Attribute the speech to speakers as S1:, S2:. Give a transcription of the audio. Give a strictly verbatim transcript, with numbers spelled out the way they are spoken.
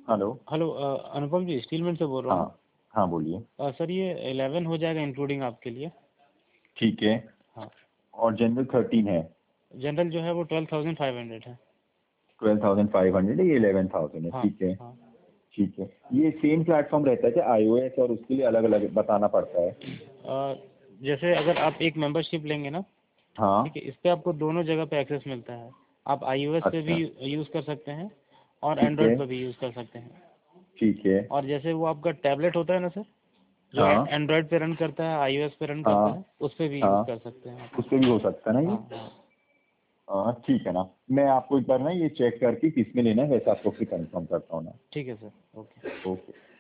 S1: Hello.
S2: Hello अ, अनुपम जी, स्टीलमैन से बोल रहा हूँ।
S1: हाँ हाँ बोलिए।
S2: अ, सर ये इलेवन हो जाएगा इंक्लूडिंग आपके लिए।
S1: ठीक है।
S2: हाँ।
S1: और जनरल थर्टीन है।
S2: जनरल जो है वो ट्वेल्व थाउजेंड फाइव हंड्रेड है।
S1: ट्वेल्व थाउजेंड फाइव हंड्रेड है, ये इलेवन थाउजेंड है।
S2: हाँ
S1: ठीक है।
S2: हाँ।
S1: ठीक है। ये सेम प्लेटफॉर्म रहता है क्या आईओएस और उसके लिए अलग अलग बताना पड़ता है?
S2: अ, जैसे अगर आप एक मेंबरशिप लेंगे ना, ठीक
S1: हाँ।
S2: है, इस पे आपको दोनों जगह पे एक्सेस मिलता है। आप आईओएस पे भी
S1: अच्छा।
S2: यूज़ कर सकते हैं और
S1: ठीक है।
S2: एंड्रॉयड पे भी यूज़ कर सकते हैं।
S1: ठीक है।
S2: और जैसे वो आपका टैबलेट होता है ना सर, जो
S1: हाँ
S2: एंड्रॉयड पे रन करता है, आईओएस पे रन करता
S1: हाँ
S2: है, उस पे भी यूज़
S1: हाँ।
S2: कर सकते हैं आप।
S1: उस पे भी हो सकता है ना ये?
S2: हाँ हाँ।
S1: हाँ, ठीक है ना। मैं आपको एक बार ना ये चेक करके किस में लेना है वैसे आपको फिर कंफर्म करता हूँ ना।
S2: ठीक है सर, ओके।
S1: ओके।